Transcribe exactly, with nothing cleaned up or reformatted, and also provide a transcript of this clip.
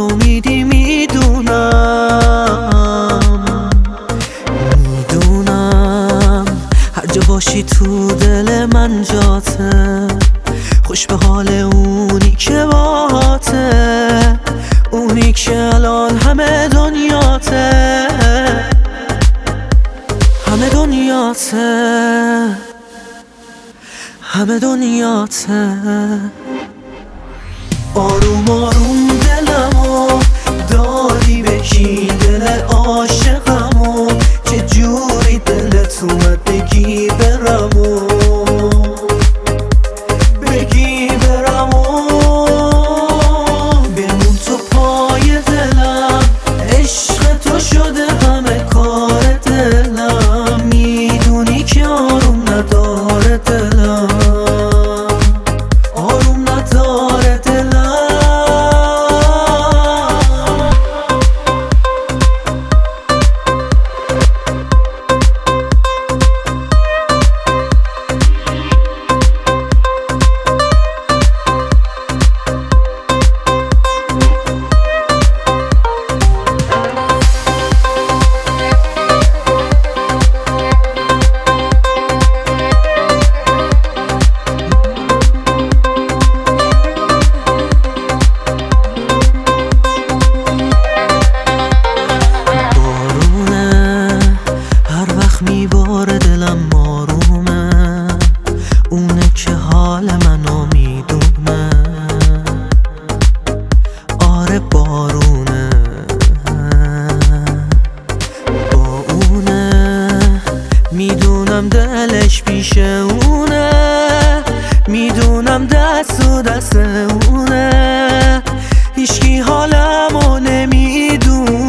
ناامیدی میدونم میدونم هر جا باشی تو دل من جاته، خوش به حال اونی که باهاته، اونی که الان همه دنیاته، همه دنیاته، همه دنیاته. آروم آروم دلمو دادی به کی، دل عاشقمو چه جوری دلت اومد بگی برمو بگی برمو بمون تو پای دلم، عشق تو شده همه کار دلم، میدونی که آروم نداره دلم، آروم نداره دلم. میباره دلم آرومه، اونه که حال منو میدونه، آره بارونه با اونه، میدونم دلش پیش اونه، میدونم دست و دست اونه، هیچکی حالمو نمیدونه.